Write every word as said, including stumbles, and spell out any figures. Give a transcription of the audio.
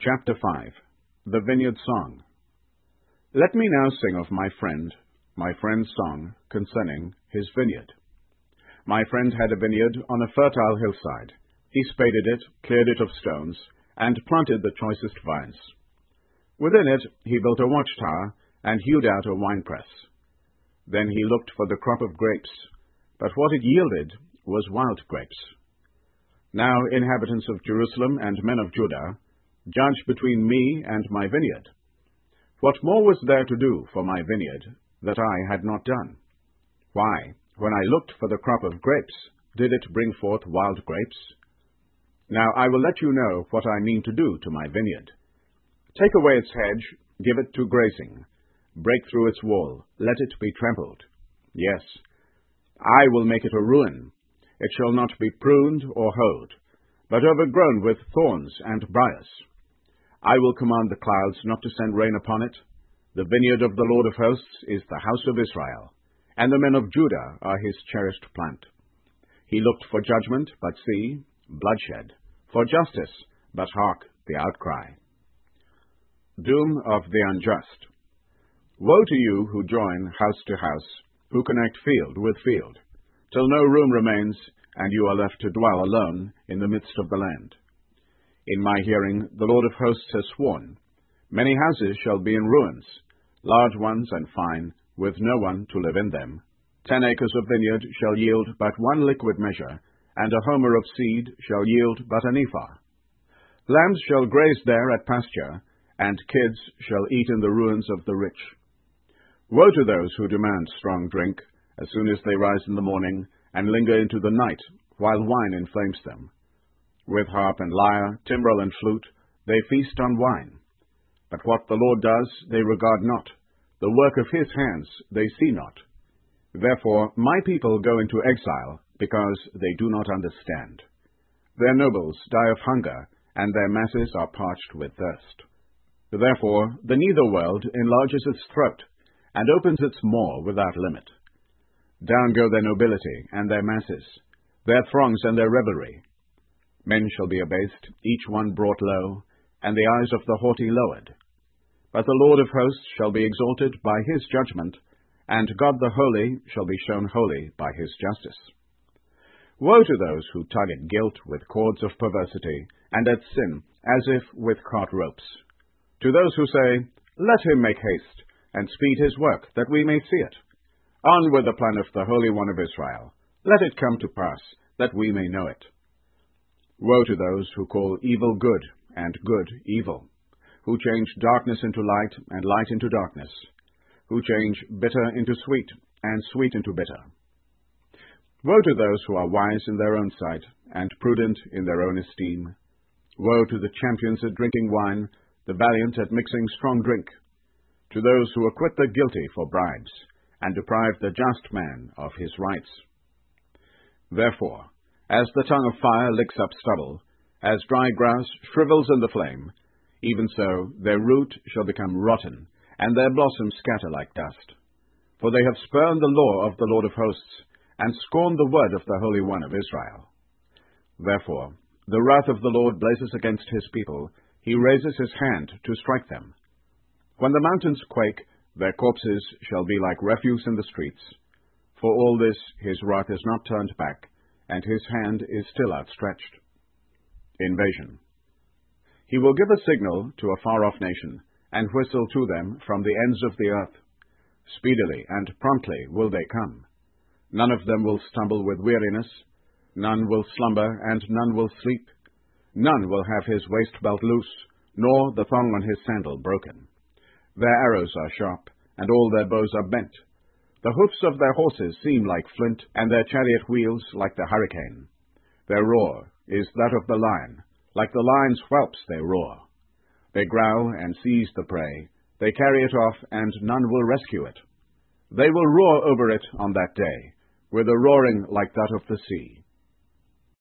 Chapter five. The Vineyard Song. Let me now sing of my friend, my friend's song concerning his vineyard. My friend had a vineyard on a fertile hillside. He spaded it, cleared it of stones, and planted the choicest vines. Within it he built a watchtower, and hewed out a winepress. Then he looked for the crop of grapes, but what it yielded was wild grapes. Now, inhabitants of Jerusalem and men of Judah, judge between me and my vineyard. What more was there to do for my vineyard that I had not done? Why, when I looked for the crop of grapes, did it bring forth wild grapes? Now I will let you know what I mean to do to my vineyard. Take away its hedge, give it to grazing. Break through its wall, let it be trampled. Yes, I will make it a ruin. It shall not be pruned or hoed, but overgrown with thorns and briars. I will command the clouds not to send rain upon it. The vineyard of the Lord of hosts is the house of Israel, and the men of Judah are his cherished plant. He looked for judgment, but see, bloodshed, for justice, but hark, the outcry. Doom of the unjust. Woe to you who join house to house, who connect field with field, till no room remains, and you are left to dwell alone in the midst of the land. In my hearing the Lord of hosts has sworn, many houses shall be in ruins, large ones and fine, with no one to live in them. Ten acres of vineyard shall yield but one liquid measure, and a homer of seed shall yield but an ephah. Lambs shall graze there at pasture, and kids shall eat in the ruins of the rich. Woe to those who demand strong drink, as soon as they rise in the morning, and linger into the night, while wine inflames them. With harp and lyre, timbrel and flute, they feast on wine. But what the Lord does, they regard not. The work of his hands they see not. Therefore my people go into exile, because they do not understand. Their nobles die of hunger, and their masses are parched with thirst. Therefore the netherworld enlarges its throat, and opens its maw without limit. Down go their nobility and their masses, their throngs and their revelry. Men shall be abased, each one brought low, and the eyes of the haughty lowered. But the Lord of hosts shall be exalted by his judgment, and God the Holy shall be shown holy by his justice. Woe to those who tug at guilt with cords of perversity, and at sin as if with cart ropes. To those who say, Let him make haste, and speed his work, that we may see it. On with the plan of the Holy One of Israel. Let it come to pass, that we may know it. Woe to those who call evil good, and good evil, who change darkness into light, and light into darkness, who change bitter into sweet, and sweet into bitter. Woe to those who are wise in their own sight, and prudent in their own esteem. Woe to the champions at drinking wine, the valiant at mixing strong drink, to those who acquit the guilty for bribes, and deprive the just man of his rights. Therefore, as the tongue of fire licks up stubble, as dry grass shrivels in the flame, even so their root shall become rotten, and their blossoms scatter like dust. For they have spurned the law of the Lord of hosts, and scorned the word of the Holy One of Israel. Therefore the wrath of the Lord blazes against his people, he raises his hand to strike them. When the mountains quake, their corpses shall be like refuse in the streets. For all this his wrath is not turned back, and his hand is still outstretched. Invasion. He will give a signal to a far-off nation, and whistle to them from the ends of the earth. Speedily and promptly will they come. None of them will stumble with weariness, none will slumber, and none will sleep. None will have his waist belt loose, nor the thong on his sandal broken. Their arrows are sharp, and all their bows are bent. The hoofs of their horses seem like flint, and their chariot wheels like the hurricane. Their roar is that of the lion, like the lion's whelps they roar. They growl and seize the prey, they carry it off, and none will rescue it. They will roar over it on that day, with a roaring like that of the sea.